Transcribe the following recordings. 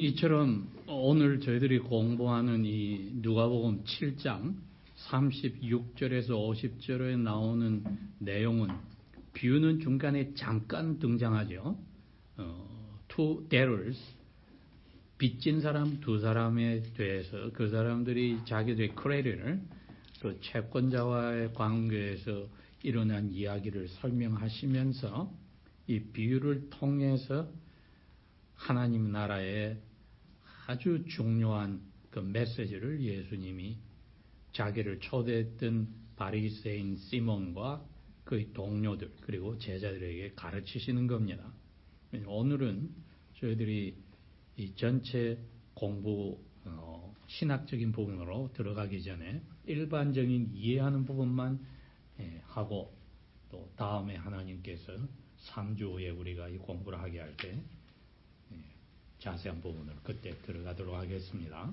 이처럼 오늘 저희들이 공부하는 이 누가복음 7장 36절에서 50절에 나오는 내용은 비유는 중간에 잠깐 등장하죠. Two debtors, 빚진 사람 두 사람에 대해서 그 사람들이 자기들의 크레딧을 그 채권자와의 관계에서 일어난 이야기를 설명하시면서 이 비유를 통해서 하나님 나라의 아주 중요한 그 메시지를 예수님이 자기를 초대했던 바리새인 시몬과 그의 동료들 그리고 제자들에게 가르치시는 겁니다. 오늘은 저희들이 이 전체 공부 신학적인 부분으로 들어가기 전에 일반적인 이해하는 부분만 하고 또 다음에 하나님께서 3주 후에 우리가 이 공부를 하게 할 때 자세한 부분을 그때 들어가도록 하겠습니다.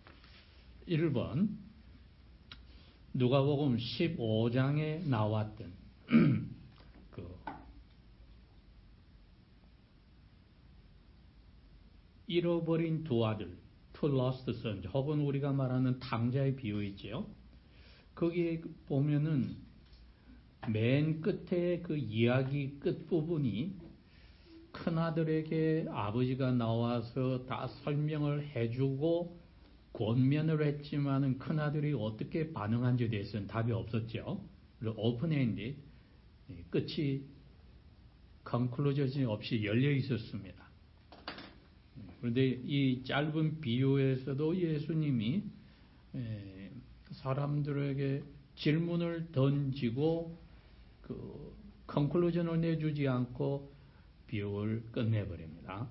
1번 누가복음 15장에 나왔던 그 잃어버린 두 아들, two lost sons, 혹은 우리가 말하는 탕자의 비유 있지요. 거기에 보면은 맨 끝에 그 이야기 끝부분이 큰아들에게 아버지가 나와서 다 설명을 해주고 권면을 했지만은 큰아들이 어떻게 반응한지에 대해서는 답이 없었죠. 오픈엔드, 끝이 컨클루전이 없이 열려 있었습니다. 그런데 이 짧은 비유에서도 예수님이 사람들에게 질문을 던지고 그 컨클루전을 내주지 않고 비유를 끝내버립니다.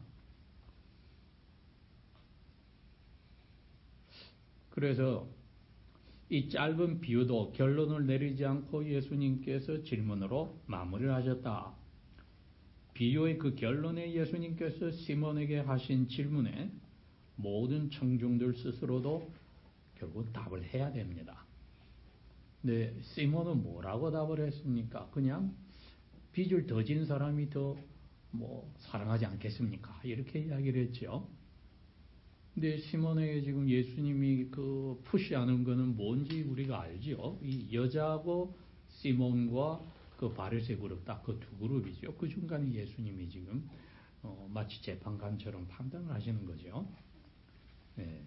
그래서 이 짧은 비유도 결론을 내리지 않고 예수님께서 질문으로 마무리를 하셨다. 비유의 그 결론에 예수님께서 시몬에게 하신 질문에 모든 청중들 스스로도 결국 답을 해야 됩니다. 근데 시몬은 뭐라고 답을 했습니까? 그냥 빚을 더 진 사람이 더 사랑하지 않겠습니까? 이렇게 이야기를 했죠. 근데 시몬에게 지금 예수님이 그 푸시하는 거는 뭔지 우리가 알죠. 이 여자하고 시몬과 그 바리새 그룹 딱 그 두 그룹이죠. 그 중간에 예수님이 지금 마치 재판관처럼 판단을 하시는 거죠. 네.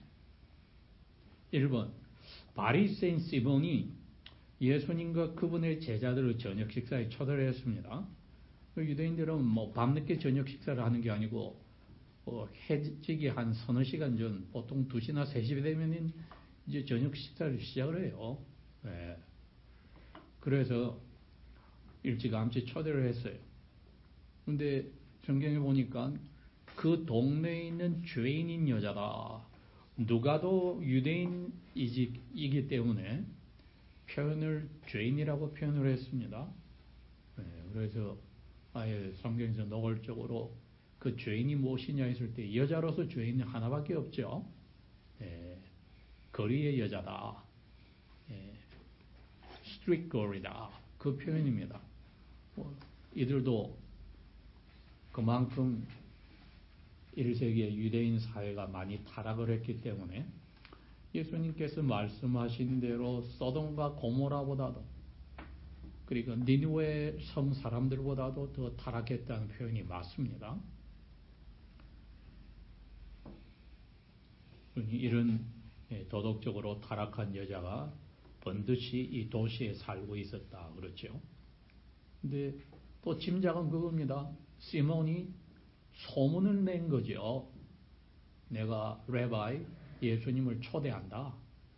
1번 바리새인 시몬이 예수님과 그분의 제자들을 저녁 식사에 초대를 했습니다. 유대인들은 밤늦게 저녁 식사를 하는 게 아니고 해지기 한 서너 시간 전 보통 2시나 3시 되면 이제 저녁 식사를 시작을 해요. 네. 그래서 일찌감치 초대를 했어요. 근데 성경에 보니까 그 동네에 있는 죄인인 여자가 누가도 유대인이기 때문에 표현을 죄인이라고 표현을 했습니다. 네. 그래서 아예 성경에서 노골적으로 그 죄인이 무엇이냐 했을 때 여자로서 죄인이 하나밖에 없죠. 거리의 여자다. 스트리트 걸이다. 그 표현입니다. 이들도 그만큼 1세기의 유대인 사회가 많이 타락을 했기 때문에 예수님께서 말씀하신 대로 소돔과 고모라보다도 그리고 니느웨 성 사람들보다도 더 타락했다는 표현이 맞습니다. 이런 도덕적으로 타락한 여자가 번듯이 이 도시에 살고 있었다 그렇죠. 근데 또 짐작은 그겁니다. 시몬이 소문을 낸 거죠. 내가 레바이 예수님을 초대한다.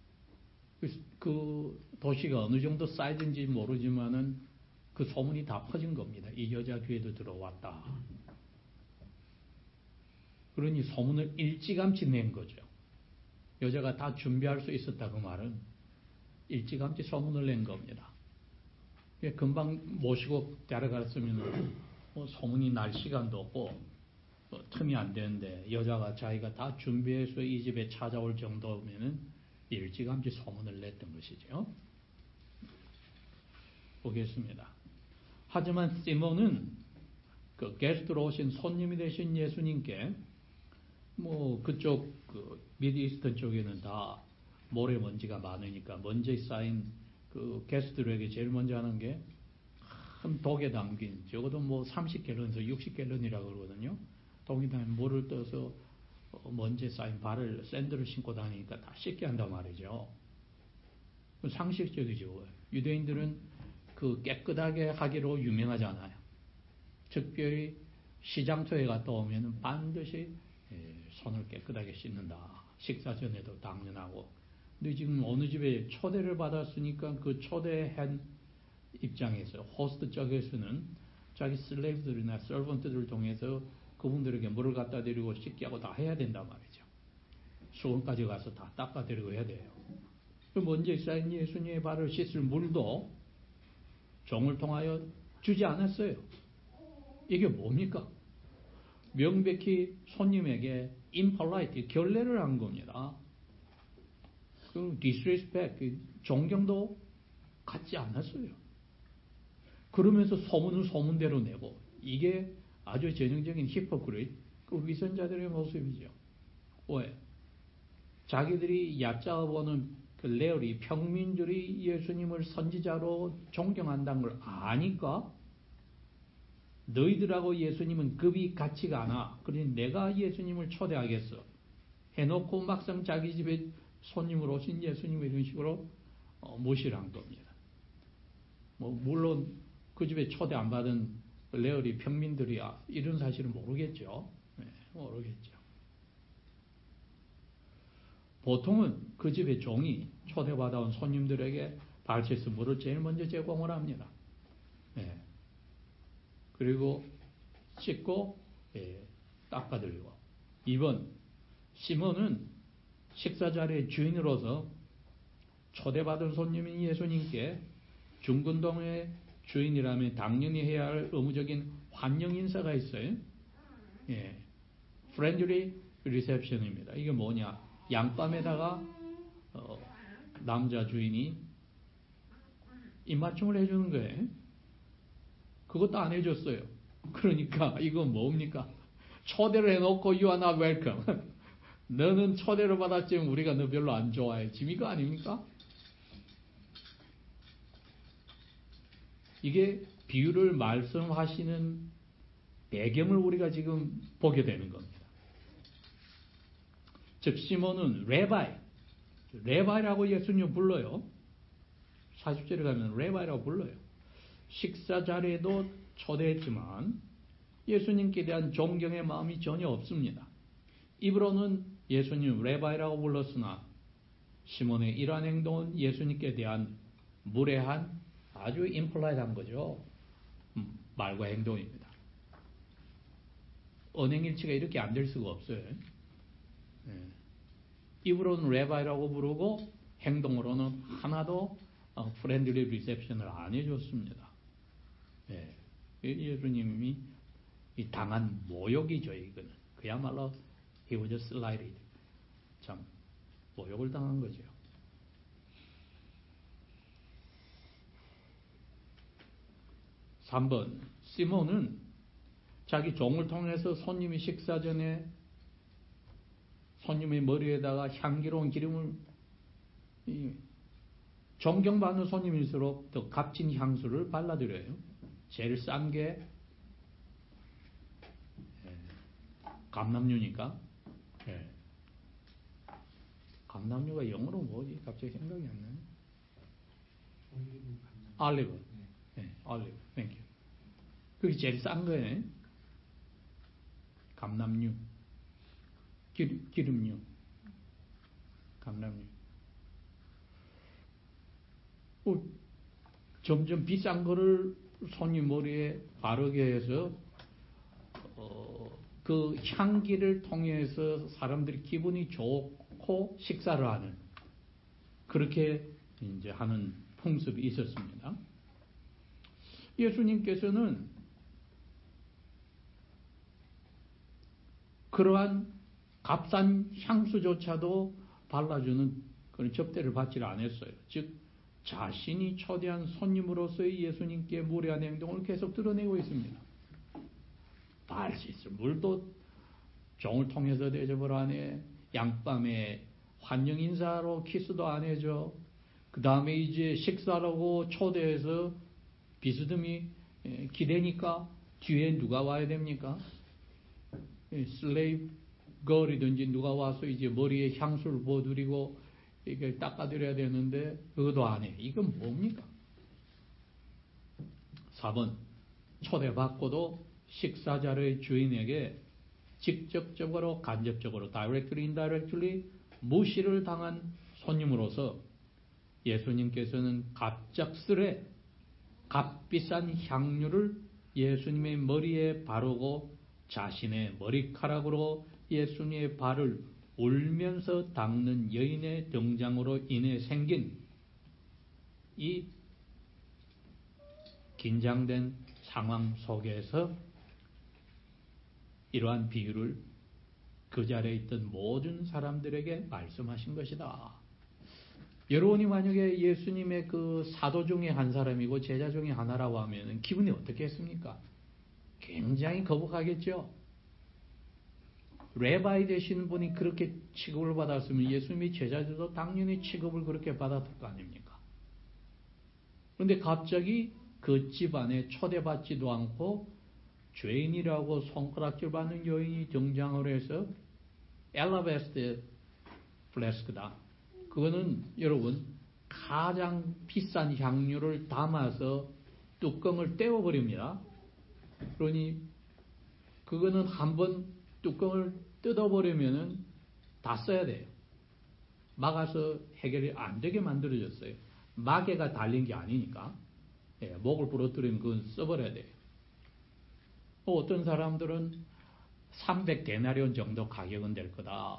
그 도시가 어느 정도 사이즈인지 모르지만은 그 소문이 다 퍼진 겁니다. 이 여자 귀에도 들어왔다. 그러니 소문을 일찌감치 낸 거죠. 여자가 다 준비할 수 있었다 그 말은 일찌감치 소문을 낸 겁니다. 금방 모시고 데려갔으면 소문이 날 시간도 없고 틈이 안 되는데 여자가 자기가 다 준비해서 이 집에 찾아올 정도면은 일찌감치 소문을 냈던 것이죠. 보겠습니다. 하지만 시몬은 그 게스트로 오신 손님이 되신 예수님께 뭐 그쪽 미드이스턴 쪽에는 다 모래먼지가 많으니까 먼지에 쌓인 그 게스트들에게 제일 먼저 하는 게 큰 독에 담긴 적어도 뭐 30갤런에서 60갤런이라고 그러거든요. 독에 담긴 물을 떠서 먼지에 쌓인 발을 샌들을 신고 다니니까 다 씻게 한단 말이죠. 상식적이죠. 유대인들은 그 깨끗하게 하기로 유명하잖아요. 특별히 시장터에 갔다 오면 반드시 손을 깨끗하게 씻는다. 식사 전에도 당연하고. 근데 지금 어느 집에 초대를 받았으니까 그 초대한 입장에서 호스트 쪽에서는 자기 슬레이브들이나 서번트들을 통해서 그분들에게 물을 갖다 드리고 씻게 하고 다 해야 된단 말이죠. 수원까지 가서 다 닦아 드리고 해야 돼요. 먼저 쌓인 예수님의 발을 씻을 물도 종을 통하여 주지 않았어요. 이게 뭡니까? 명백히 손님에게 impolite, 결례를 한 겁니다. 그 disrespect, 존경도 갖지 않았어요. 그러면서 소문은 소문대로 내고, 이게 아주 전형적인 히포크릿, 그 위선자들의 모습이죠. 왜? 자기들이 얕잡아보는 그 레어리, 평민들이 예수님을 선지자로 존경한다는 걸 아니까 너희들하고 예수님은 급이 같지가 않아. 그러니 내가 예수님을 초대하겠어. 해놓고 막상 자기 집에 손님으로 오신 예수님을 이런 식으로 모시란 겁니다. 뭐 물론 그 집에 초대 안 받은 레어리 평민들이야 이런 사실은 모르겠죠. 네, 모르겠죠. 보통은 그 집의 종이 초대받아온 손님들에게 발치에서 물을 제일 먼저 제공을 합니다. 네. 그리고 씻고 닦아드리고. 2번 시몬은 식사 자리의 주인으로서 초대받은 손님인 예수님께 중근동의 주인이라면 당연히 해야 할 의무적인 환영 인사가 있어요. 예. friendly reception입니다. 이게 뭐냐? 양밤에다가 남자 주인이 입맞춤을 해주는 거예요. 그것도 안 해줬어요. 그러니까 이건 뭡니까? 초대를 해놓고 you are not welcome. 너는 초대를 받았지만 우리가 너 별로 안 좋아해. 지금 이거 아닙니까? 이게 비유를 말씀하시는 배경을 우리가 지금 보게 되는 겁니다. 즉 시몬은 레바이라고 예수님 불러요. 40절에 가면 레바이라고 불러요. 식사 자리에도 초대했지만 예수님께 대한 존경의 마음이 전혀 없습니다. 입으로는 예수님 레바이라고 불렀으나 시몬의 이러한 행동은 예수님께 대한 무례한 아주 임플라이드한 거죠. 말과 행동입니다. 언행일치가 이렇게 안 될 수가 없어요. 입으로는 레바이라고 부르고 행동으로는 하나도 프렌들리 리셉션을 안 해줬습니다. 예수님이 당한 모욕이죠. 이거는 그야말로 he was slighted. 참 모욕을 당한 거죠. 3번 시몬은 자기 종을 통해서 손님이 식사 전에 손님의 머리에다가 향기로운 기름을 존경받는 손님일수록 더 값진 향수를 발라드려요. 제일 싼 게 감람류니까. 감람류가 영어로 뭐지? 갑자기 생각이 안 나네. 올리브. 올리브. 땡큐. 그게 제일 싼 거예요. 감람류. 기름류. 감람류. 점점 비싼 거를 손님 머리에 바르게 해서 그 향기를 통해서 사람들이 기분이 좋고 식사를 하는 그렇게 이제 하는 풍습이 있었습니다. 예수님께서는 그러한 값싼 향수조차도 발라주는 그런 접대를 받지 않았어요. 즉 자신이 초대한 손님으로서의 예수님께 무례한 행동을 계속 드러내고 있습니다. 발 씻을 물도 종을 통해서 대접을 안 해. 양밤에 환영 인사로 키스도 안 해줘. 그 다음에 이제 식사라고 초대해서 비스듬히 기대니까 뒤에 누가 와야 됩니까? 슬레이브 걸이든지 누가 와서 이제 머리에 향수를 부어드리고 이게 닦아드려야 되는데 그것도 안 해. 이건 뭡니까? 4번 초대받고도 식사자리의 주인에게 직접적으로 간접적으로 directly, indirectly 무시를 당한 손님으로서 예수님께서는 갑작스레 값비싼 향유를 예수님의 머리에 바르고 자신의 머리카락으로 예수님의 발을 울면서 닦는 여인의 등장으로 인해 생긴 이 긴장된 상황 속에서 이러한 비유를 그 자리에 있던 모든 사람들에게 말씀하신 것이다. 여러분이 만약에 예수님의 그 사도 중에 한 사람이고 제자 중에 하나라고 하면 기분이 어떻게 했습니까? 굉장히 거북하겠죠. 레바이 되시는 분이 그렇게 취급을 받았으면 예수님의 제자들도 당연히 취급을 그렇게 받았을 거 아닙니까? 그런데 갑자기 그 집안에 초대받지도 않고 죄인이라고 손가락질 받는 여인이 등장을 해서 엘라베스트 플래스크다. 그거는 여러분 가장 비싼 향유를 담아서 뚜껑을 떼어버립니다. 그러니 그거는 한번 뚜껑을 뜯어버리면은 다 써야 돼요. 막아서 해결이 안 되게 만들어졌어요. 마개가 달린 게 아니니까. 목을 부러뜨리면 그건 써버려야 돼요. 어떤 사람들은 300데나리온 정도 가격은 될 거다.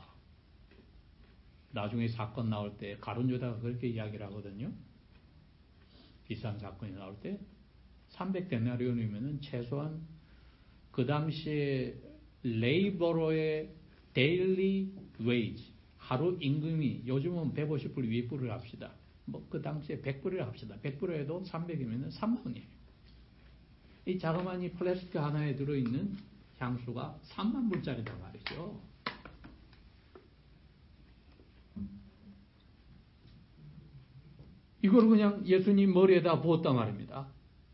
나중에 사건 나올 때 가룟유다가 그렇게 이야기를 하거든요. 비싼 사건이 나올 때 300데나리온이면은 최소한 그 당시에 레이버로의 데일리 웨이지 하루 임금이 요즘은 150불 200불을 합시다. 뭐 그 당시에 100불을 합시다. 100불 해도 300이면 3만원이에요. 이 자그마한 이 플라스틱 하나에 들어있는 향수가 3만 불짜리다 말이죠. 이걸 그냥 예수님 머리에다 부었단 말입니다.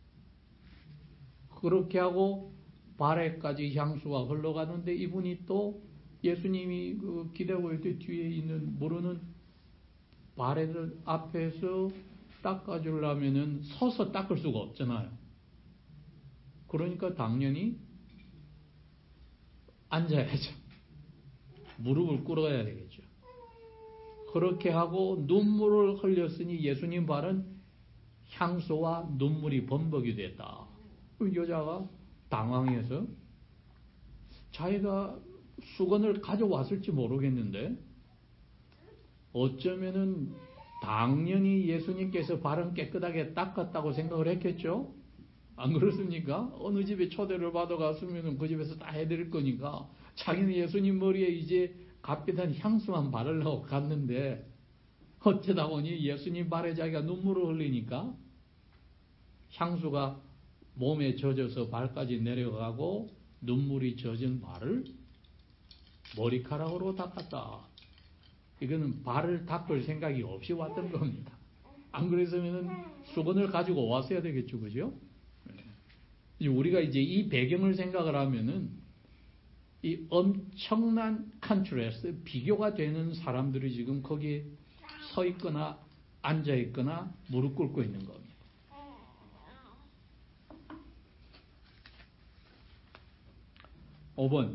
그렇게 하고 발에까지 향수가 흘러가는데 이분이 또 예수님이 그 기대고 있을 뒤에 있는 모르는 발에들 앞에서 닦아주려면은 서서 닦을 수가 없잖아요. 그러니까 당연히 앉아야죠. 무릎을 꿇어야 되겠죠. 그렇게 하고 눈물을 흘렸으니 예수님 발은 향수와 눈물이 범벅이 됐다. 그 여자가 당황해서 자기가 수건을 가져왔을지 모르겠는데 어쩌면은 당연히 예수님께서 발은 깨끗하게 닦았다고 생각을 했겠죠? 안 그렇습니까? 어느 집에 초대를 받아갔으면 그 집에서 다 해드릴 거니까 자기는 예수님 머리에 이제 값비싼 향수만 바르려고 갔는데 어쩌다 보니 예수님 발에 자기가 눈물을 흘리니까 향수가 몸에 젖어서 발까지 내려가고 눈물이 젖은 발을 머리카락으로 닦았다. 이거는 발을 닦을 생각이 없이 왔던 겁니다. 안 그랬으면 수건을 가지고 왔어야 되겠죠, 그죠? 우리가 이제 이 배경을 생각을 하면은 이 엄청난 컨트라스트, 비교가 되는 사람들이 지금 거기에 서 있거나 앉아 있거나 무릎 꿇고 있는 겁니다. 5번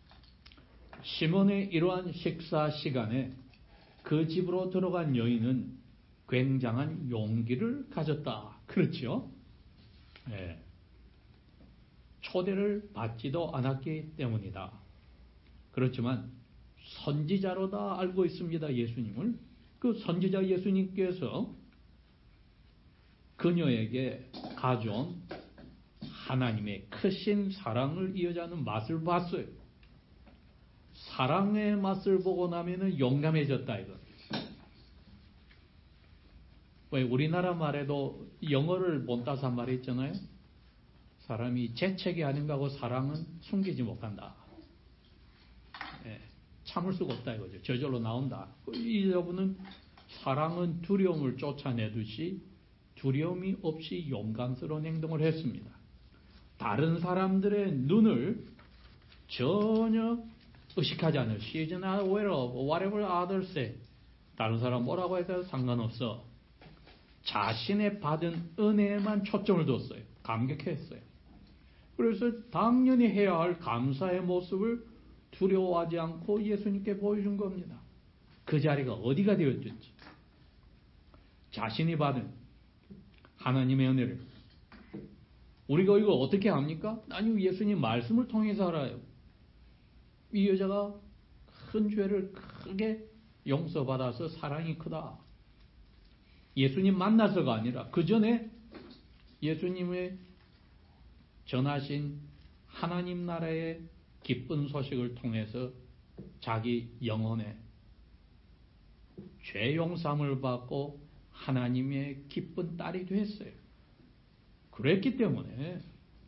시몬의 이러한 식사 시간에 그 집으로 들어간 여인은 굉장한 용기를 가졌다. 그렇죠? 네. 초대를 받지도 않았기 때문이다. 그렇지만 선지자로 다 알고 있습니다. 예수님을. 그 선지자 예수님께서 그녀에게 가져온 하나님의 크신 사랑을 이어자는 맛을 봤어요. 사랑의 맛을 보고 나면은 용감해졌다 이거. 왜 우리나라 말에도 영어를 못 따서 한 말이 있잖아요. 사람이 재채기 아닌가 하고 사랑은 숨기지 못한다. 참을 수가 없다 이거죠. 저절로 나온다. 이 여부는 사랑은 두려움을 쫓아내듯이 두려움이 없이 용감스러운 행동을 했습니다. 다른 사람들의 눈을 전혀 의식하지 않아요. She is not aware of whatever others say. 다른 사람 뭐라고 해도 상관없어. 자신의 받은 은혜에만 초점을 뒀어요. 감격했어요. 그래서 당연히 해야 할 감사의 모습을 두려워하지 않고 예수님께 보여준 겁니다. 그 자리가 어디가 되었든지 자신이 받은 하나님의 은혜를 우리가 이거 어떻게 합니까? 아니 예수님 말씀을 통해서 알아요. 이 여자가 큰 죄를 크게 용서받아서 사랑이 크다. 예수님 만나서가 아니라 그 전에 예수님의 전하신 하나님 나라의 기쁜 소식을 통해서 자기 영혼에 죄 용서함을 받고 하나님의 기쁜 딸이 됐어요. 그랬기 때문에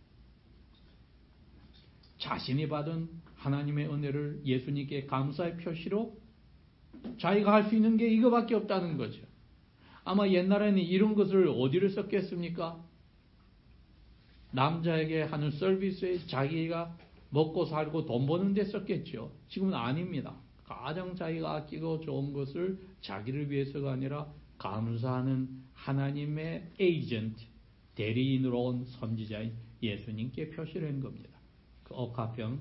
자신이 받은 하나님의 은혜를 예수님께 감사의 표시로 자기가 할 수 있는 게 이거밖에 없다는 거죠. 아마 옛날에는 이런 것을 어디를 썼겠습니까? 남자에게 하는 서비스에 자기가 먹고 살고 돈 버는 데 썼겠죠. 지금은 아닙니다. 가장 자기가 아끼고 좋은 것을 자기를 위해서가 아니라 감사하는 하나님의 에이전트, 대리인으로 온 선지자인 예수님께 표시를 한 겁니다. 그 옥합형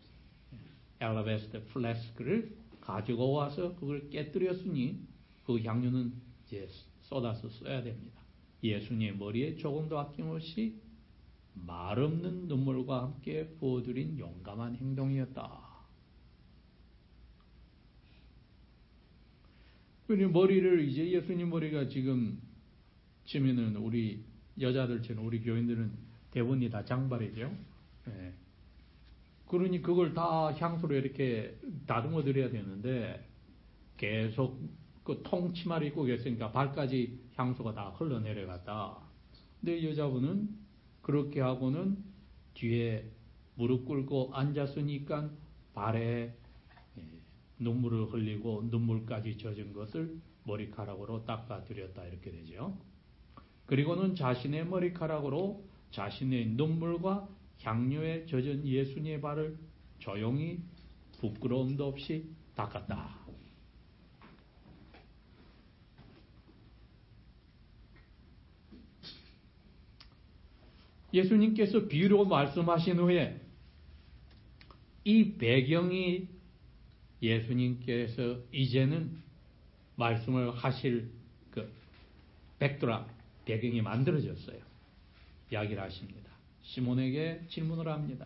엘라베스터 플래스크를 가지고 와서 그걸 깨뜨렸으니 그 향유는 이제 쏟아서 써야 됩니다. 예수님의 머리에 조금도 아낌없이 말없는 눈물과 함께 부어드린 용감한 행동이었다. 그리고 머리를 이제 예수님 머리가 지금 치면은 우리 여자들처럼 우리 교인들은 대부분이 다 장발이죠. 네. 그러니 그걸 다 향수로 이렇게 다듬어 드려야 되는데 계속 그 통치마를 입고 계시니까 발까지 향수가 다 흘러내려갔다. 근데 여자분은 그렇게 하고는 뒤에 무릎 꿇고 앉았으니까 발에 눈물을 흘리고 눈물까지 젖은 것을 머리카락으로 닦아드렸다 이렇게 되죠. 그리고는 자신의 머리카락으로 자신의 눈물과 향료에 젖은 예수님의 발을 조용히 부끄러움도 없이 닦았다. 예수님께서 비유로 말씀하신 후에 이 배경이 예수님께서 이제는 말씀을 하실 그 백드랍 배경이 만들어졌어요. 이야기를 하십니다. 시몬에게 질문을 합니다.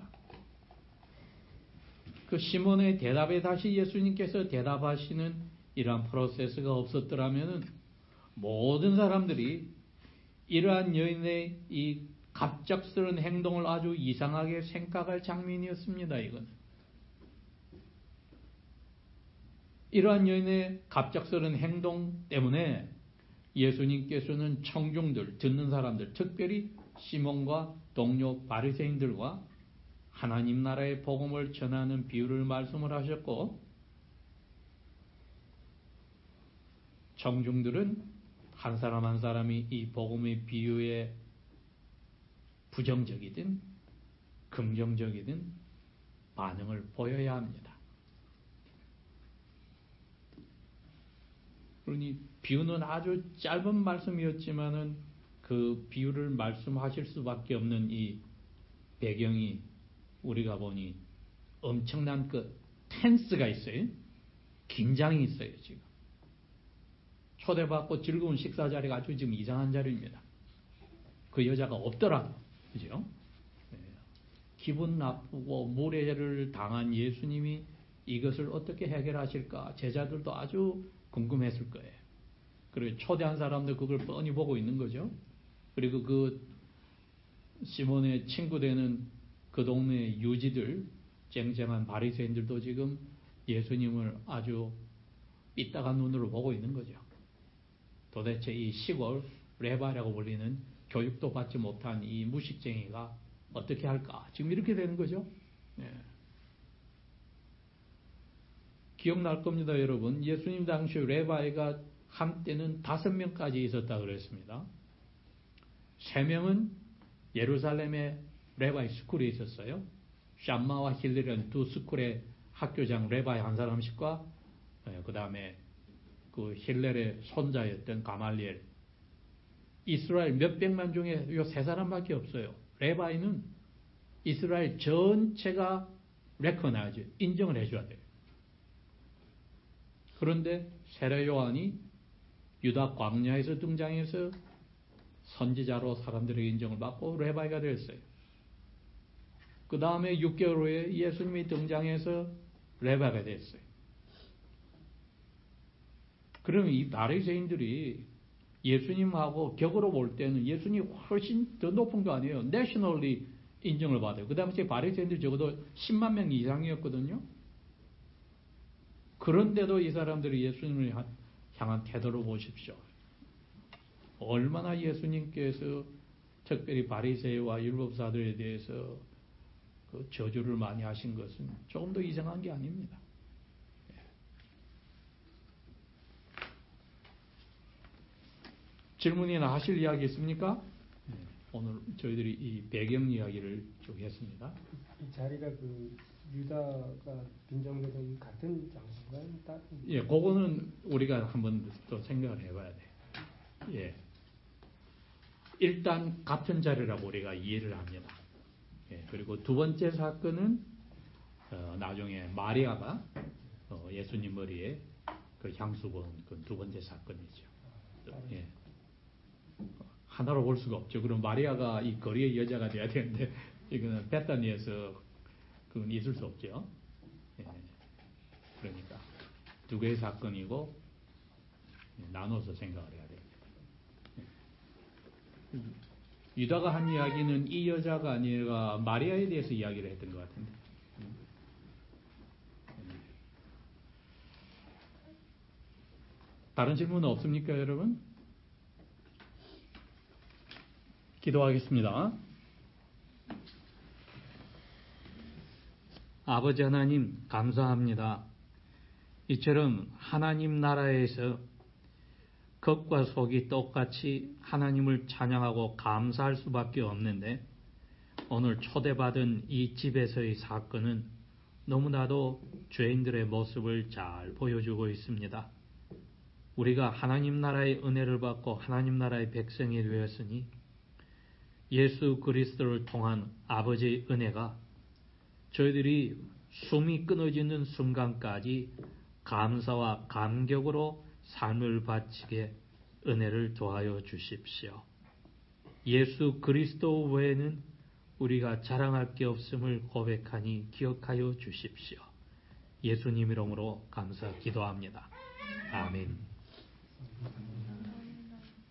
그 시몬의 대답에 다시 예수님께서 대답하시는 이러한 프로세스가 없었더라면 모든 사람들이 이러한 여인의 이 갑작스러운 행동을 아주 이상하게 생각할 장면이었습니다. 이거는. 이러한 여인의 갑작스러운 행동 때문에 예수님께서는 청중들, 듣는 사람들, 특별히 시몬과 동료 바리새인들과 하나님 나라의 복음을 전하는 비유를 말씀을 하셨고 청중들은 한 사람 한 사람이 이 복음의 비유에 부정적이든 긍정적이든 반응을 보여야 합니다. 그러니 비유는 아주 짧은 말씀이었지만은 그 비유를 말씀하실 수밖에 없는 이 배경이 우리가 보니 엄청난 그 텐스가 있어요. 긴장이 있어요. 지금 초대받고 즐거운 식사 자리가 아주 지금 이상한 자리입니다. 그 여자가 없더라도 그죠? 기분 나쁘고 무례를 당한 예수님이 이것을 어떻게 해결하실까 제자들도 아주 궁금했을 거예요. 그리고 초대한 사람들 그걸 뻔히 보고 있는 거죠. 그리고 그 시몬의 친구 되는 그 동네 유지들 쟁쟁한 바리새인들도 지금 예수님을 아주 삐딱한 눈으로 보고 있는 거죠. 도대체 이 시골 레바라고 불리는 교육도 받지 못한 이 무식쟁이가 어떻게 할까? 지금 이렇게 되는 거죠. 네. 기억날 겁니다, 여러분. 예수님 당시 레바이가 한때는 5명까지 있었다 그랬습니다. 3명은 예루살렘의 레바이 스쿨에 있었어요. 샴마와 힐리라는 두 스쿨의 학교장 레바이 한 사람씩과 그 다음에 그 힐렐의 손자였던 가말리엘. 이스라엘 몇백만 중에 요 3사람밖에 없어요. 레바이는 이스라엘 전체가 레커나이즈, 인정을 해줘야 돼요. 그런데 세례 요한이 유다 광야에서 등장해서 선지자로 사람들에게 인정을 받고 레바이가 됐어요. 그 다음에 6개월 후에 예수님이 등장해서 레바이가 됐어요. 그러면 이 바리새인들이 예수님하고 격으로 볼 때는 예수님이 훨씬 더 높은 거 아니에요. 내셔널리 인정을 받아요. 그 당시에 바리새인들이 적어도 10만 명 이상이었거든요. 그런데도 이 사람들이 예수님을 향한 태도를 보십시오. 얼마나 예수님께서 특별히 바리새와 율법사들에 대해서 그 저주를 많이 하신 것은 조금 더 이상한 게 아닙니다. 질문이나 하실 이야기 있습니까? 오늘 저희들이 이 배경 이야기를 쭉 했습니다. 이 자리가 그 유다가 빈정되던 같은 장소인가요? 예, 그거는 우리가 한번 또 생각을 해봐야 돼요. 예. 일단 같은 자리라고 우리가 이해를 합니다. 예, 그리고 두 번째 사건은 나중에 마리아가 예수님 머리에 그 향수 부은 그 두 번째 사건이죠. 예. 하나로 볼 수가 없죠. 그럼 마리아가 이 거리의 여자가 돼야 되는데 이거는 베타니에서 그건 있을 수 없죠. 예. 그러니까 두 개의 사건이고 나눠서 생각을 해야 됩니다. 유다가 한 이야기는 이 여자가 아니라 마리아에 대해서 이야기를 했던 것 같은데. 다른 질문은 없습니까, 여러분? 기도하겠습니다. 아버지 하나님, 감사합니다. 이처럼 하나님 나라에서 겉과 속이 똑같이 하나님을 찬양하고 감사할 수밖에 없는데 오늘 초대받은 이 집에서의 사건은 너무나도 죄인들의 모습을 잘 보여주고 있습니다. 우리가 하나님 나라의 은혜를 받고 하나님 나라의 백성이 되었으니 예수 그리스도를 통한 아버지의 은혜가 저희들이 숨이 끊어지는 순간까지 감사와 감격으로 삶을 바치게 은혜를 도하여 주십시오. 예수 그리스도 외에는 우리가 자랑할 게 없음을 고백하니 기억하여 주십시오. 예수님 이름으로 감사 기도합니다. 아멘.